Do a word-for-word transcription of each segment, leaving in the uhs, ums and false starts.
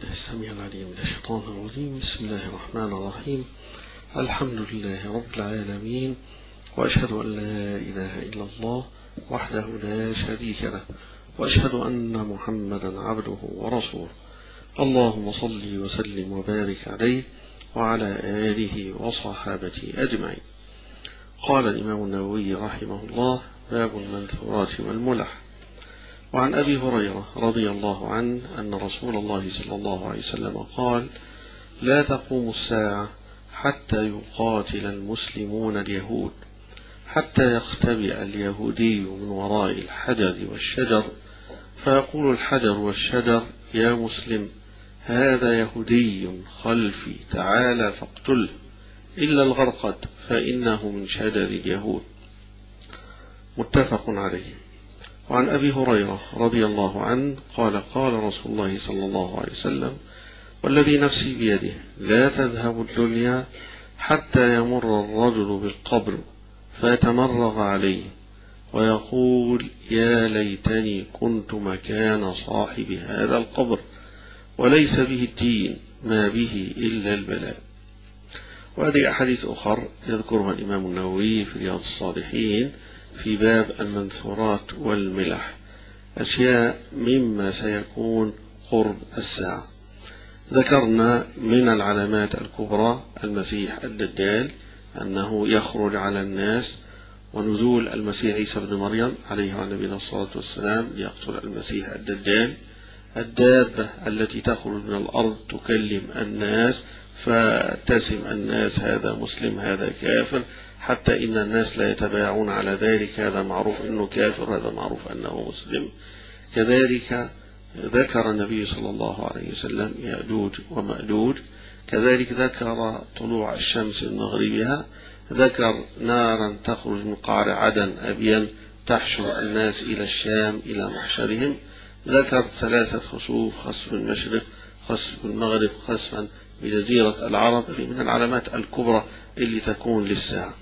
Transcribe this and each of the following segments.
بالله السميع العليم من الشيطان الرجيم. بسم الله الرحمن الرحيم. الحمد لله رب العالمين، وأشهد أن لا إله إلا الله وحده لا شريك له، وأشهد أن محمدا عبده ورسوله. اللهم صل وسلم وبارك عليه وعلى آله وصحابته أجمعين. قال الإمام النووي رحمه الله: باب المنثورات والملح. وعن أبي هريرة رضي الله عنه أن رسول الله صلى الله عليه وسلم قال: لا تقوم الساعة حتى يقاتل المسلمون اليهود، حتى يختبئ اليهودي من وراء الحجر والشجر، فيقول الحجر والشجر: يا مسلم، هذا يهودي خلفي، تعالى فاقتله، إلا الغرقد فإنه من شجر اليهود. متفق عليه. وعن أبي هريرة رضي الله عنه قال: قال رسول الله صلى الله عليه وسلم: والذي نفسي بيده لا تذهب الدنيا حتى يمر الرجل بالقبر فيتمرغ عليه ويقول: يا ليتني كنت مكان صاحب هذا القبر، وليس به الدين، ما به إلا البلاء. وهذه أحاديث أخر يذكرها الإمام النووي في رياض الصالحين في باب المنثورات والملح، أشياء مما سيكون قرب الساعة. ذكرنا من العلامات الكبرى المسيح الدجال، أنه يخرج على الناس، ونزول المسيح عيسى بن مريم عليه وعلى نبينا الصلاة والسلام ليقتل المسيح الدجال. الدابة التي تخرج من الأرض تكلم الناس فتسم الناس: هذا مسلم، هذا كافر، حتى إن الناس لا يتبايعون على ذلك، هذا معروف أنه كافر، هذا معروف أنه مسلم. كذلك ذكر النبي صلى الله عليه وسلم يأجوج ومأجوج. كذلك ذكر طلوع الشمس من مغربها. ذكر نارا تخرج من قعر عدن أبين تحشر الناس إلى الشام إلى محشرهم. ذكر ثلاثة خسوف: خسف المشرق، خسف المغرب، خسفا بجزيرة العرب. من العلامات الكبرى اللي تكون للساعة.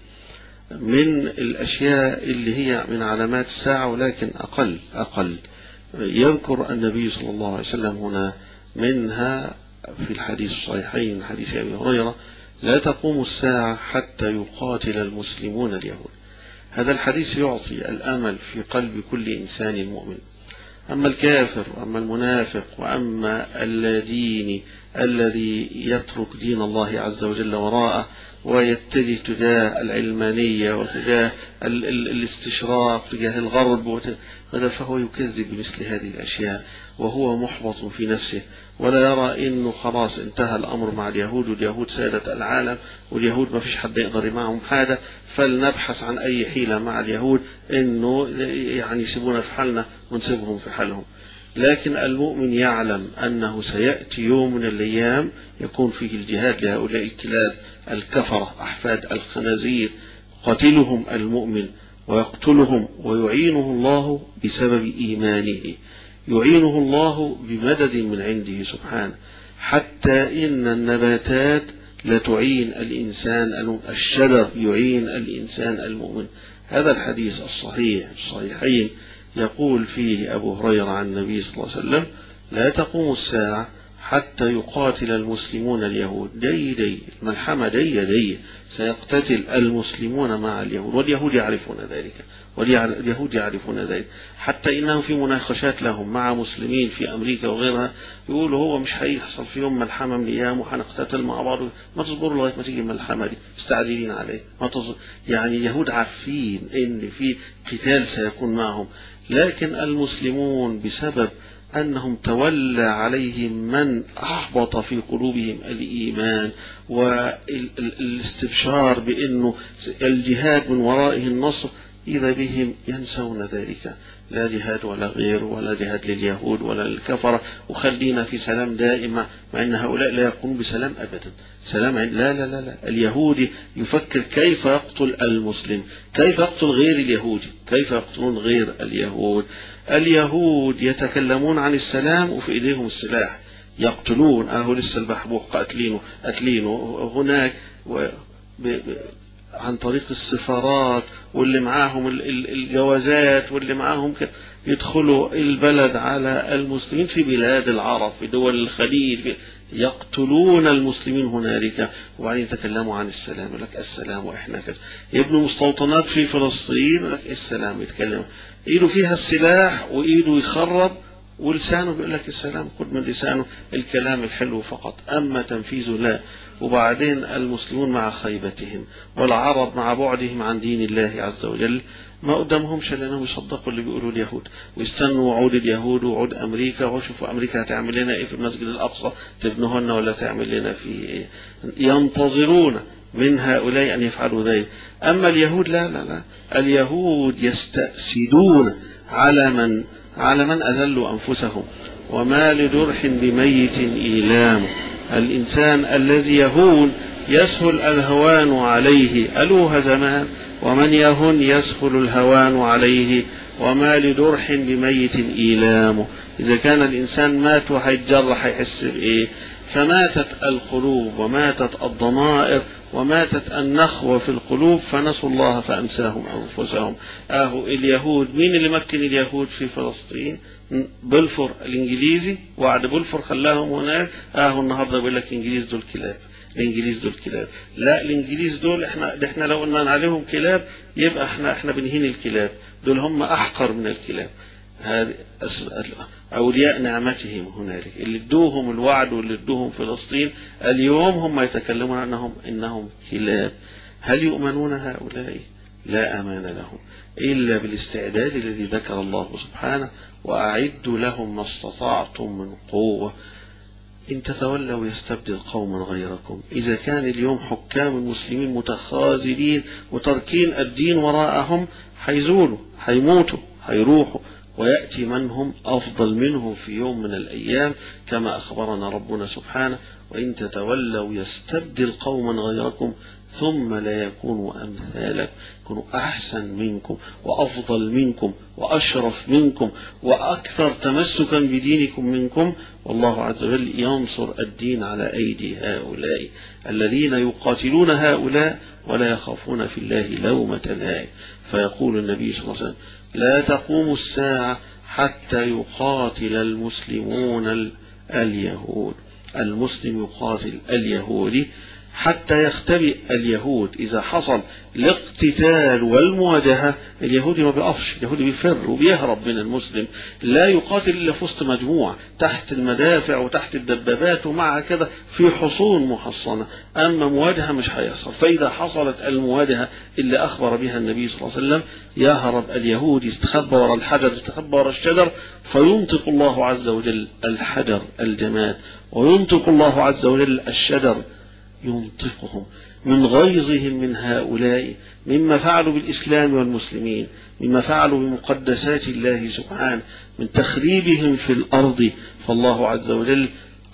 من الأشياء اللي هي من علامات الساعة ولكن أقل أقل يذكر النبي صلى الله عليه وسلم هنا منها في الحديث الصحيحين من حديث أبي هريرة: لا تقوم الساعة حتى يقاتل المسلمون اليهود. هذا الحديث يعطي الأمل في قلب كل إنسان مؤمن. أما الكافر وأما المنافق وأما الذين الذي يترك دين الله عز وجل وراءه ويتجه تجاه العلمانية وتجاه الاستشراق تجاه الغرب، فهو يكذب بمثل هذه الأشياء وهو محبط في نفسه، ولا يرى إنه خلاص انتهى الأمر مع اليهود، واليهود سادة العالم، واليهود ما فيش حد يقدر معهم حاجة، فلنبحث عن أي حيلة مع اليهود إنه يعني يسيبونا في حالنا ونسيبهم في حالهم. لكن المؤمن يعلم أنه سيأتي يوم من الأيام يكون فيه الجهاد لهؤلاء الكلاب الكفرة أحفاد الخنازير، قتلهم المؤمن ويقتلهم ويعينه الله بسبب إيمانه، يعينه الله بمدد من عنده سبحانه، حتى إن النباتات لتعين الإنسان، الشجر يعين الإنسان المؤمن. هذا الحديث الصحيح الصحيحين يقول فيه أبو هريرة عن النبي صلى الله عليه وسلم: لا تقوم الساعة حتى يقاتل المسلمون اليهود. دي دي الملحمة دي دي سيقتتل المسلمون مع اليهود، واليهود يعرفون ذلك، واليهود يعرفون ذلك، حتى إنهم في مناقشات لهم مع مسلمين في أمريكا وغيرها يقولوا: هو مش هيحصل في يوم ملحمة من الأيام وهنقتتل مع بعض، ما تصبروا لغاية ما تيجي الملحمة دي، مستعجلين عليه، ما تصبر. يعني اليهود عارفين إن في قتال سيكون معهم، لكن المسلمون بسبب أنهم تولى عليهم من أحبط في قلوبهم الإيمان والاستبشار بأنه الجهاد من ورائه النصر، إذا بهم ينسون ذلك، لا جهاد ولا غير، ولا جهاد لليهود ولا للكفرة، وخلينا في سلام دائما، مع أن هؤلاء لا يكونون بسلام أبدا. سلام لا لا لا لا اليهودي يفكر كيف يقتل المسلم، كيف يقتل غير اليهودي، كيف يقتلون غير اليهود. اليهود يتكلمون عن السلام وفي إيديهم السلاح، يقتلون. أهو لسه البحبوح قاتلينه قاتلينه هناك و ب... ب... عن طريق السفارات واللي معاهم الجوازات واللي معاهم ك... يدخلوا البلد على المسلمين في بلاد العرب في دول الخليج يقتلون المسلمين هنالك، وبعدين يتكلموا عن السلام، يقول لك السلام وإحنا كذا. يبنوا مستوطنات في فلسطين، يقول لك السلام، يتكلموا إيده فيها السلاح وإيده يخرب ولسانه بيقول لك السلام، خد من لسانه الكلام الحلو فقط، أما تنفيذه لا. وبعدين المسلمون مع خيبتهم والعرب مع بعدهم عن دين الله عز وجل ما قدامهمش لأنهم يصدقوا اللي بيقولوا اليهود ويستنوا وعود اليهود ووعود أمريكا، وشوفوا أمريكا هتعمل لنا إيه في المسجد الأقصى، تبنوه لنا ولا تعمل لنا فيه إيه. ينتظرون من هؤلاء أن يفعلوا ذلك. أما اليهود لا لا لا، اليهود يستأسدون على من على من أذلوا أنفسهم. وما لجرح بميت إيلام، الإنسان الذي يهون يسهل الهوان عليه، ألوه زمان ومن يهن يسهل الهوان عليه. وما لجرح بميت إيلام، إذا كان الإنسان مات وهيتجرح هيحس بإيه؟ فماتت القلوب وماتت الضمائر وماتت النخوة في القلوب فنسوا الله فأنساهم أنفسهم. آهو اليهود، مين اللي مكن اليهود في فلسطين؟ بلفور الإنجليزي، وعد بلفور خلاهم هناك. آهو النهاردة بيقول لك الإنجليز دول كلاب، الإنجليز دول كلاب. لا، الإنجليز دول إحنا إحنا لو قلنا عليهم كلاب يبقى إحنا إحنا بنهين الكلاب، دول هم أحقر من الكلاب. هذه أولياء نعمتهم هنالك اللي ادوهم الوعد واللي ادوهم فلسطين، اليوم هم يتكلمون عنهم إنهم كلاب. هل يؤمنون هؤلاء؟ لا أمان لهم إلا بالاستعداد الذي ذكر الله سبحانه: وأعدوا لهم ما استطعتم من قوة إن تتولوا يستبدل قوما غيركم. إذا كان اليوم حكام المسلمين متخاذلين وتركين الدين وراءهم، حيزولوا، حيموتوا، حيروحوا، ويأتي من هم أفضل منهم في يوم من الأيام، كما أخبرنا ربنا سبحانه: وإن تتولوا يستبدل قوما غيركم ثم لا يكونوا أمثالكم، يكونوا أحسن منكم وأفضل منكم وأشرف منكم وأكثر تمسكا بدينكم منكم. والله عز وجل ينصر الدين على أيدي هؤلاء الذين يقاتلون هؤلاء ولا يخافون في الله لومة لائم. فيقول النبي صلى الله عليه وسلم: لا تقوم الساعة حتى يقاتل المسلمون اليهود. المسلم يقاتل اليهودي حتى يختبئ اليهود. إذا حصل الاقتتال والمواجهة، اليهودي ما بيقفش، اليهودي بيفر وبيهرب من المسلم، لا يقاتل إلا في وسط مجموعة تحت المدافع وتحت الدبابات ومع كذا في حصون محصنة، أما مواجهة مش هيحصل. فإذا حصلت المواجهة اللي أخبر بها النبي صلى الله عليه وسلم، يهرب اليهود، يستخبى وراء الحجر، يستخبى وراء الشجر، فينطق الله عز وجل الحجر الجماد، وينطق الله عز وجل الشجر، ينطقهم من غيظهم من هؤلاء، مما فعلوا بالإسلام والمسلمين، مما فعلوا بمقدسات الله سبحانه، من تخريبهم في الأرض. فالله عز وجل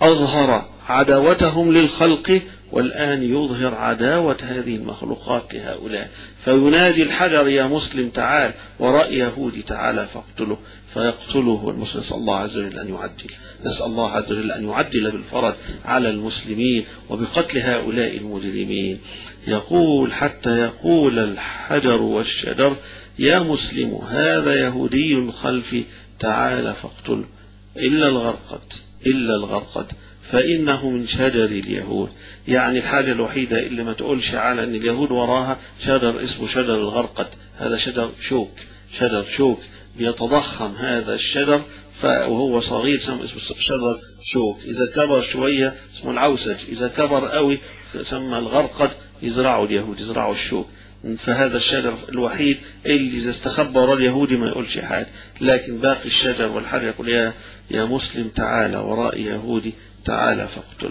أظهر عداوتهم للخلق، والآن يظهر عداوة هذه المخلوقات لهؤلاء. فينادي الحجر: يا مسلم تعال، وراء يهودي تعالى فاقتله، فيقتله المسلم. نسأل الله عز وجل أن يعجل، نسأل الله عز وجل أن يعجل بالفرج على المسلمين وبقتل هؤلاء المجرمين. يقول: حتى يقول الحجر والشجر: يا مسلم هذا يهودي خلفي تعال فاقتله، إلا الغرقد، إلا الغرقد فإنه من شجر اليهود. يعني الحاجة الوحيدة اللي ما تقولش على أن اليهود وراها شجر اسمه شجر الغرقد، هذا شجر شوك، شجر شوك بيتضخم هذا الشجر، وهو صغير اسمه شجر شوك. إذا كبر شوية اسمه العوسج، إذا كبر قوي سمى الغرقد. يزرعوا اليهود، يزرعوا الشوك. فهذا الشجر الوحيد اللي إذا استخبى وراء اليهودي ما يقولش حاجة، لكن باقي الشجر والحجر يقول: يا يا مسلم تعالى وراء يهودي تعالى فاقتله.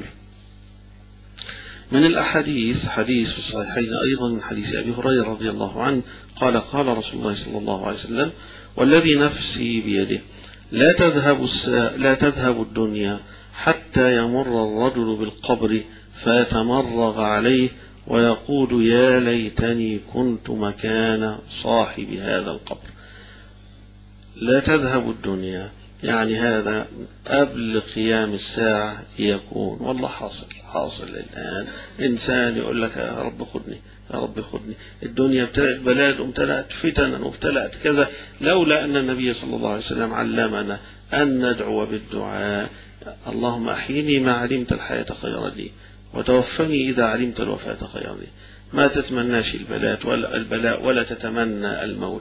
من الأحاديث حديث في الصحيحين أيضا من حديث أبي هريرة رضي الله عنه قال: قال رسول الله صلى الله عليه وسلم: والذي نفسي بيده لا تذهب لا تذهب الدنيا حتى يمر الرجل بالقبر فيتمرغ عليه ويقول: يا ليتني كنت مكان صاحب هذا القبر. لا تذهب الدنيا، يعني هذا قبل قيام الساعة يكون، والله حاصل حاصل الآن. إنسان يقول لك يا رب خدني يا رب خدني، الدنيا ابتلأت بلاد وامتلأت فتنا وابتلأت كذا، لولا أن النبي صلى الله عليه وسلم علمنا أن ندعو بالدعاء: اللهم أحيني ما علمت الحياة خيرا لي، وتوفني إذا علمت الوفاة خيرا لي. ما تتمناش البلاء ولا البلاء ولا تتمنى الموت،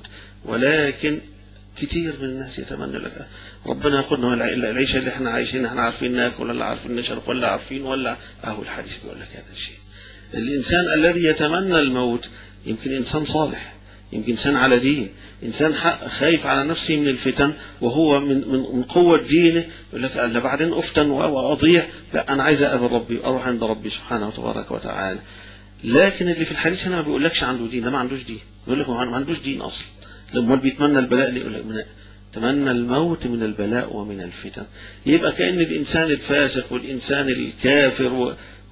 ولكن كتير من الناس يتمنى لك ربنا ياخذنا العيشه اللي احنا عايشينها، احنا عارفين ناكل ولا عارفين نشرب ولا عارفين ولا اهو الحديث بيقول لك هذا الشيء. الانسان الذي يتمنى الموت يمكن انسان صالح، يمكن انسان على دين، انسان خايف على نفسه من الفتن، وهو من من من قوه دينه يقول لك لا بعدين افتن واضيع، لا انا عايز اقابل ربي اروح عند ربي سبحانه وتبارك وتعالى. لكن اللي في الحديث هنا ما بيقولكش عنده دين، ده ما عندوش دين، بيقول لك ما عندوش دين اصلا. لما بيتمنى البلاء اللي يقول لك تمنى الموت من البلاء ومن الفتن، يبقى كأن الإنسان الفاسق والإنسان الكافر و...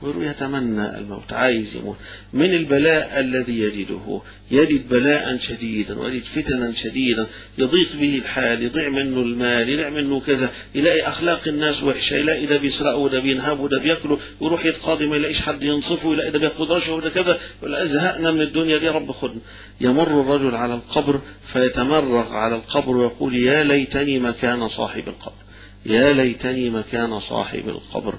يتمنى الموت، عايز يموت من البلاء الذي يجده، يجد بلاء شديدا ويجد فتنا شديدا، يضيق به الحال، يضيع منه المال، يضيع منه كذا، يلاقي أخلاق الناس وحشة، يلاقي ده بيسرقوا وده بينهبوا وده بياكلوا، يروح يتقاضي ما يلاقيش حد ينصفه، يلاقي ده بياخد رشوة وده كذا، يقول زهقنا من الدنيا دي رب خدنا. يمر الرجل على القبر فيتمرغ على القبر ويقول يا ليتني مكان صاحب القبر، يا ليتني مكان صاحب القبر،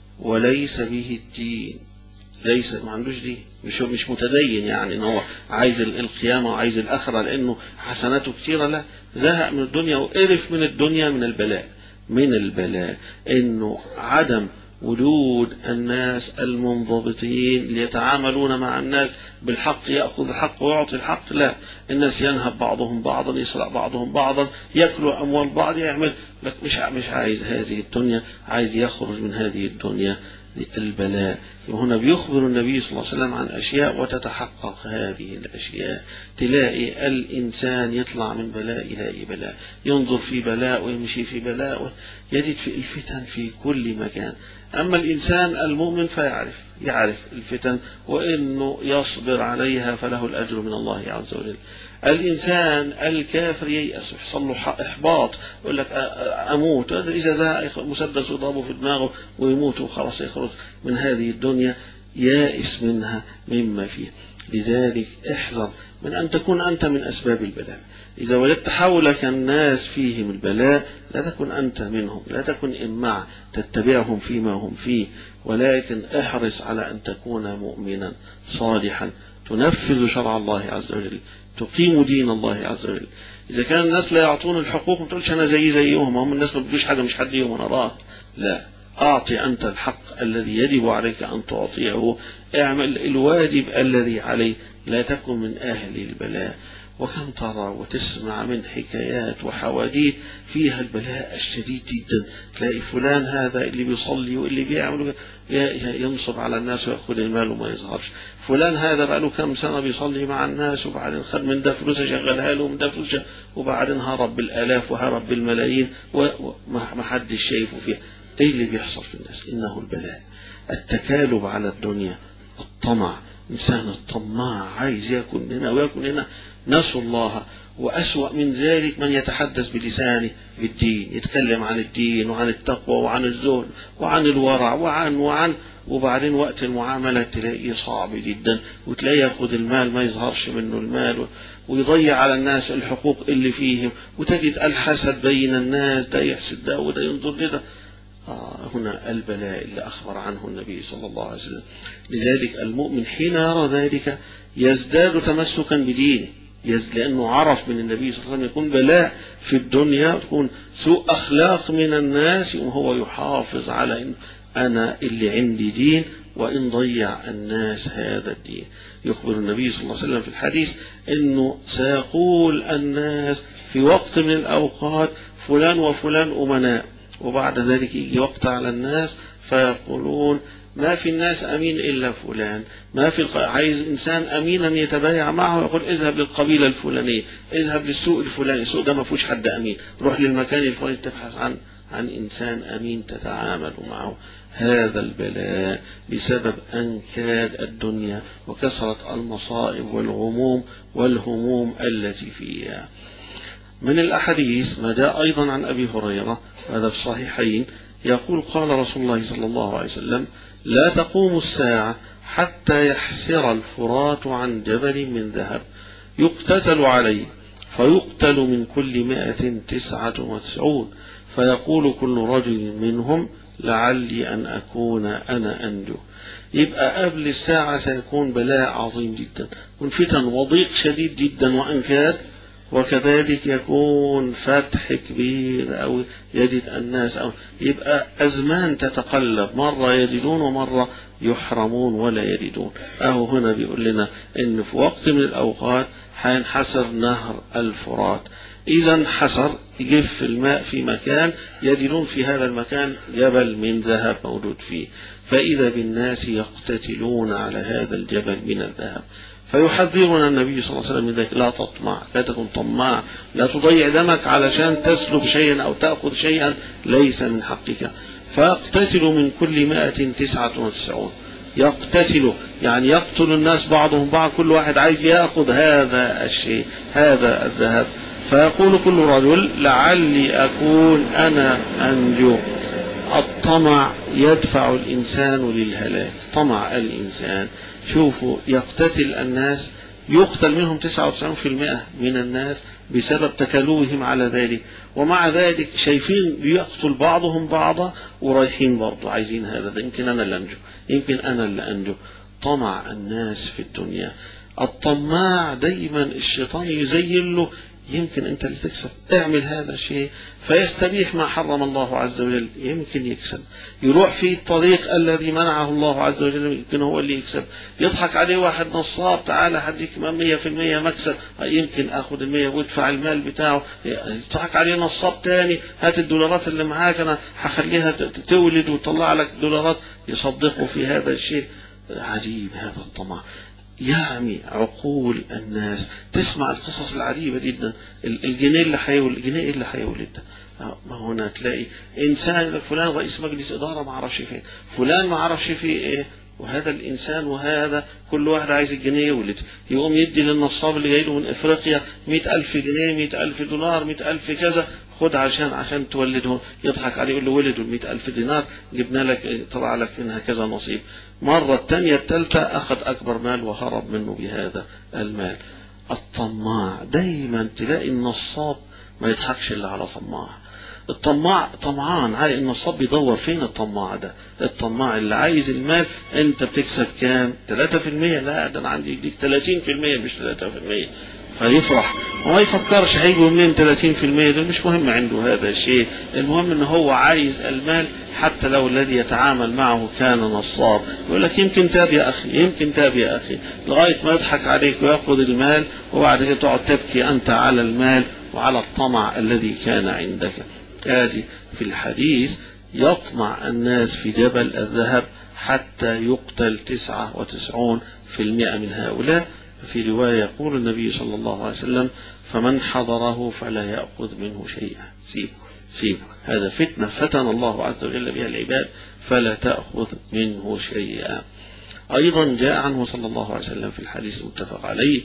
وليس به الدين، ليس ما عندوش دين، مش مش متدين، يعني ان هو عايز القيامه وعايز الاخره لانه حسناته كثيره، لا، زهق من الدنيا وقرف من الدنيا من البلاء، من البلاء انه عدم وجود الناس المنضبطين اللي يتعاملون مع الناس بالحق، يأخذ الحق ويعطي الحق، لا، الناس ينهب بعضهم بعضا، يسرق بعضهم بعضا، يأكلوا أموال بعض، يعمل لك مش مش عايز هذه الدنيا، عايز يخرج من هذه الدنيا البلاء. وهنا بيخبر النبي صلى الله عليه وسلم عن أشياء وتتحقق هذه الأشياء، تلاقي الإنسان يطلع من بلاء إلى بلاء، ينظر في بلاء ويمشي في بلاء، يجد في الفتن في كل مكان. أما الإنسان المؤمن فيعرف يعرف الفتن وإنه يصبر عليها فله الأجر من الله عز وجل. الإنسان الكافر ييأس ويحصل له إحباط، يقول لك أموت، إذا زهق مسدس يضربه في دماغه ويموت وخلاص يخرج من هذه الدنيا، يائس منها مما فيه. لذلك احذر من أن تكون أنت من أسباب البلاء. إذا وجدت حولك الناس فيهم البلاء لا تكن أنت منهم، لا تكن إمع تتبعهم فيما هم فيه، ولكن احرص على أن تكون مؤمنا صالحا تنفذ شرع الله عز وجل، تقيم دين الله عز وجل. إذا كان الناس لا يعطون الحقوق ما تقولش أنا زي زيهم، هم الناس ما بدوش حاجة مش حد يوم أنا راح، لا، أعطي أنت الحق الذي يجب عليك أن تعطيه، اعمل الواجب الذي عليك، لا تكن من أهل البلاء. وكم ترى وتسمع من حكايات وحواديت فيها البلاء الشديد جدا، تلاقي فلان هذا اللي بيصلي واللي بيعمل ينصب على الناس ويأخذ المال وما يظهرش، فلان هذا بقى له كم سنة بيصلي مع الناس وبعدين خد من ده فلوسه شغلها له ومن ده فلوسه، وبعدين هرب بالآلاف وهرب بالملايين وما حدش شايفه فيها. ايه اللي بيحصل في الناس؟ انه البلاء، التكالب على الدنيا، الطمع، إنسان الطماع عايز يكون هنا ويكون هنا، نسوا الله. وأسوأ من ذلك من يتحدث بلسانه بالدين، يتكلم عن الدين وعن التقوى وعن الزهد وعن الورع وعن وعن وبعدين وقت المعاملة تلاقيه صعب جدا، وتلاقيه يأخذ المال ما يظهرش منه المال، ويضيع على الناس الحقوق اللي فيهم، وتجد الحسد بين الناس، ده يحسد ده وده ينظر لده. آه هنا البلاء اللي أخبر عنه النبي صلى الله عليه وسلم. لذلك المؤمن حين يرى ذلك يزداد تمسكا بدينه، لأنه عرف من النبي صلى الله عليه وسلم يكون بلاء في الدنيا، تكون سوء أخلاق من الناس، وهو يحافظ على إن أنا اللي عندي دين، وإن ضيع الناس هذا الدين. يخبر النبي صلى الله عليه وسلم في الحديث أنه سيقول الناس في وقت من الأوقات فلان وفلان أمناء، وبعد ذلك يجي وقت على الناس فيقولون ما في الناس أمين إلا فلان، ما في الق... عايز إنسان أمينا يتبايع معه، يقول اذهب للقبيلة الفلانية، اذهب للسوق الفلاني، السوق ده ما فيهوش حد أمين، روح للمكان الفلاني تبحث عن عن إنسان أمين تتعامل معه. هذا البلاء بسبب أنكاد الدنيا وكثرة المصائب والغموم والهموم التي فيها. من الأحاديث ما جاء أيضا عن أبي هريرة هذا في الصحيحين يقول قال رسول الله صلى الله عليه وسلم لا تقوم الساعة حتى يحسر الفرات عن جبل من ذهب يقتتل عليه فيقتل من كل مائة تسعة وتسعون فيقول كل رجل منهم لعلي أن أكون أنا أنجو. يبقى قبل الساعة سيكون بلاء عظيم جدا وفتن وضيق شديد جدا وأنكاد، وكذلك يكون فتح كبير أو يجد الناس أو يبقى أزمان تتقلب، مرة يجدون ومرة يحرمون ولا يجدون. أهو هنا بيقول لنا إن في وقت من الأوقات حينحسر نهر الفرات، إذا انحسر يجف الماء في مكان يجدون في هذا المكان جبل من ذهب موجود فيه، فإذا بالناس يقتتلون على هذا الجبل من الذهب. فيحذرنا النبي صلى الله عليه وسلم من ذلك، لا تطمع، لا تكن طماع، لا تضيع دمك علشان تسلب شيئا أو تأخذ شيئا ليس من حقك. فيقتتل من كل مائة تسعة وتسعون، يقتتل يعني يقتل الناس بعضهم بعض، كل واحد عايز يأخذ هذا الشيء هذا الذهب. فيقول كل رجل لعلي أكون أنا أنجو. الطمع يدفع الإنسان للهلاك، طمع الإنسان. شوفوا يقتتل الناس، يقتل منهم تسعة وتسعين بالمئة من الناس بسبب تكالوهم على ذلك، ومع ذلك شايفين بيقتل بعضهم بعضا ورايحين برضو عايزين هذا ده يمكن أنا اللي أنجو، يمكن أنا اللي أنجو. طمع الناس في الدنيا. الطماع دايما الشيطان يزين له يمكن أنت اللي تكسب، اعمل هذا الشيء فيستبيح ما حرم الله عز وجل، يمكن يكسب. يروح في الطريق الذي منعه الله عز وجل يمكن هو اللي يكسب. يضحك عليه واحد نصاب، تعالى هديك مية في المية مكسب، يمكن أخذ المية ويدفع المال بتاعه. يضحك عليه نصاب تاني، هات الدولارات اللي معاك أنا هخليها تولد وتطلع لك دولارات، يصدقوا في هذا الشيء. عجيب هذا الطمع، يعني عقول الناس. تسمع القصص العجيبة جدا، الجنيه اللي حيولد، الجنيه اللي حيولد ده. ما هنا تلاقي إنسان فلان رئيس مجلس إدارة ما عرفش فين، فلان ما عرفش فيه إيه، وهذا الإنسان وهذا كل واحد عايز الجنيه يولد، يقوم يدي للنصاب اللي جاي له من إفريقيا مئة ألف جنيه، مئة ألف دولار، مئة ألف كذا، خد عشان عشان تولده. يضحك عليه يقول له ولده المئة ألف دينار، جبنا لك طلع لك منها كذا نصيب. مرة الثانية الثالثة أخذ أكبر مال وهرب منه بهذا المال. الطماع دايما تلاقي النصاب ما يضحكش إلا على طماع. الطماع طمعان، عايز النصاب بيدور فين الطماع ده. الطماع اللي عايز المال، انت بتكسب كام؟ ثلاثة في المئة، لا ده انا عندي يديك ثلاثين في المئة مش ثلاثة في المئة. فيفرح وما يفكرش هيجوا منين ثلاثين في المئة، ده مش مهم عنده هذا الشيء. المهم ان هو عايز المال، حتى لو الذي يتعامل معه كان نصاب. يقول لك يمكن تاب يا اخي، يمكن تاب يا اخي، لغايه ما يضحك عليك وياخذ المال، وبعد كده تقعد تبكي انت على المال وعلى الطمع الذي كان عندك. هذه في الحديث يطمع الناس في جبل الذهب حتى يقتل تسعة وتسعون في المئة من هؤلاء. في رواية يقول النبي صلى الله عليه وسلم فمن حضره فلا يأخذ منه شيئا. سيبه سيبه، هذا فتنة فتن الله عز وجل بها العباد، فلا تأخذ منه شيئا. أيضا جاء عنه صلى الله عليه وسلم في الحديث المتفق عليه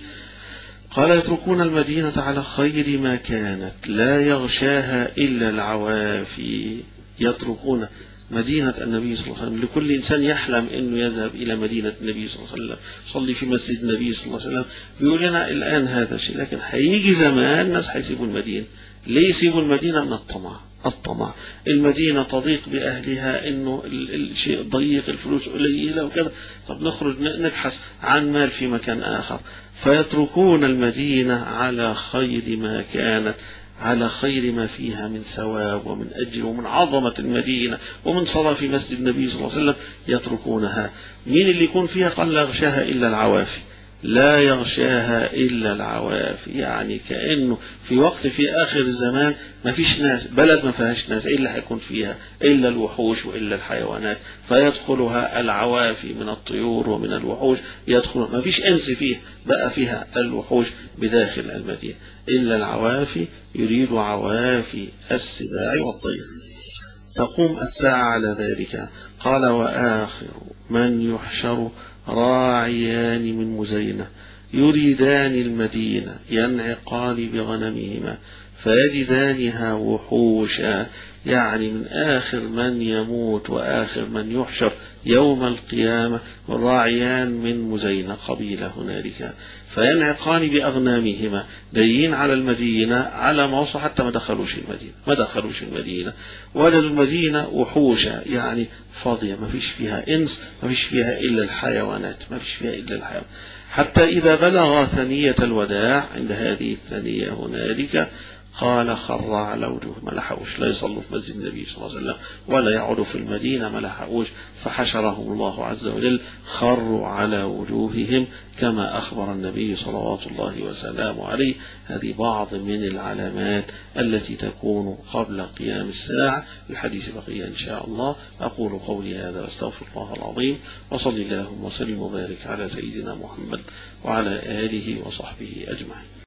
قال يتركون المدينة على خير ما كانت لا يغشاها إلا العوافي. يتركون مدينة النبي صلى الله عليه وسلم. لكل إنسان يحلم أنه يذهب إلى مدينة النبي صلى الله عليه وسلم، صلي في مسجد النبي صلى الله عليه وسلم. بيقول لنا الآن هذا الشيء، لكن هيجي زمان الناس هيسيبوا المدينة. ليه يسيبوا المدينة؟ من الطمع. الطمع المدينة تضيق بأهلها، إنه الشيء ضيق، الفلوس قليلة وكذا، طب نخرج نبحث عن مال في مكان آخر. فيتركون المدينة على خير ما كانت، على خير ما فيها من ثواب ومن أجر ومن عظمة المدينة ومن صلاة في مسجد النبي صلى الله عليه وسلم، يتركونها. مين اللي يكون فيها؟ قال لا يغشاها إلا العوافي، لا يغشاها إلا العوافي. يعني كأنه في وقت في آخر الزمان ما فيش ناس، بلد ما فيهاش ناس، إلا هيكون فيها إلا الوحوش وإلا الحيوانات، فيدخلها العوافي من الطيور ومن الوحوش، يدخل ما فيش أنس فيه، بقى فيها الوحوش بداخل المدينة إلا العوافي. يريد عوافي السباع والطير. تقوم الساعة على ذلك. قال وآخر من يحشر راعيان من مزينة يريدان المدينة ينعقان بغنمهما فيجدانها وحوشا، يعني من آخر من يموت وآخر من يحشر يوم القيامة راعيان من مزينة قبيلة هنالك، فينعقان بأغنامهما دايين على المدينة على ما وصل حتى ما دخلوش المدينة ما دخلوش المدينة وجدوا المدينة وحوشا، يعني فاضية ما فيش فيها إنس، ما فيش فيها إلا الحيوانات، ما فيش فيها إلا الحيوان. حتى إذا بلغ ثنية الوداع عند هذه الثنية هنالك قال خر على وجوه ما لحقوش، لا يصلوا في مسجد النبي صلى الله عليه وسلم ولا يعودوا في المدينة ما لحقوش، فحشرهم الله عز وجل خروا على وجوههم كما أخبر النبي صلوات الله وسلامه عليه. هذه بعض من العلامات التي تكون قبل قيام الساعة. الحديث بقية إن شاء الله. أقول قولي هذا واستغفر الله العظيم، وصلي اللهم وسلم وبارك على سيدنا محمد وعلى آله وصحبه أجمعين.